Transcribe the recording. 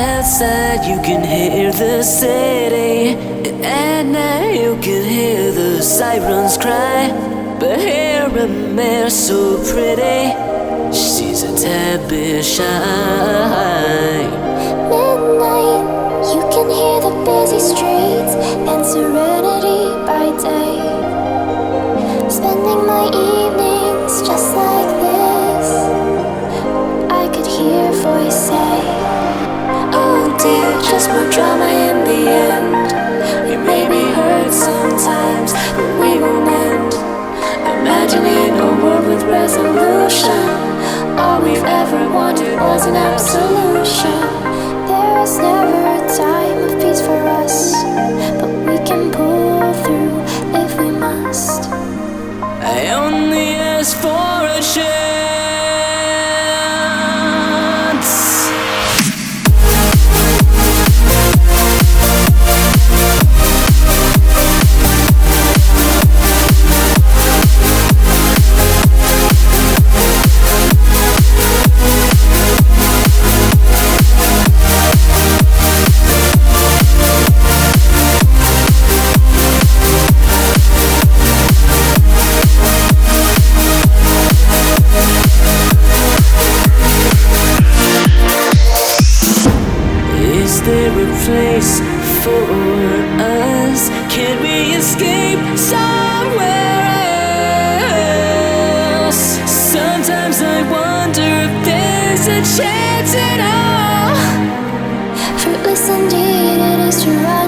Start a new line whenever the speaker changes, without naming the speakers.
Outside you can hear the city, and at night you can hear the sirens cry. But here a mare so pretty, she's a tad bit shy.
Midnight, you can hear the busy streets and serenity by day. Spending my evenings just like this, I could hear a voice say, oh dear, just more drama in the end. It may be hurt sometimes, but we won't end. Imagining a world with resolution, all we've ever wanted was an absolution. There is never a time of peace for us, but we can pull through if we must.
I only ask for a chance. Is there a place for us? Can we escape somewhere else? Sometimes I wonder if there's a chance at all.
Fruitless indeed it is to rise.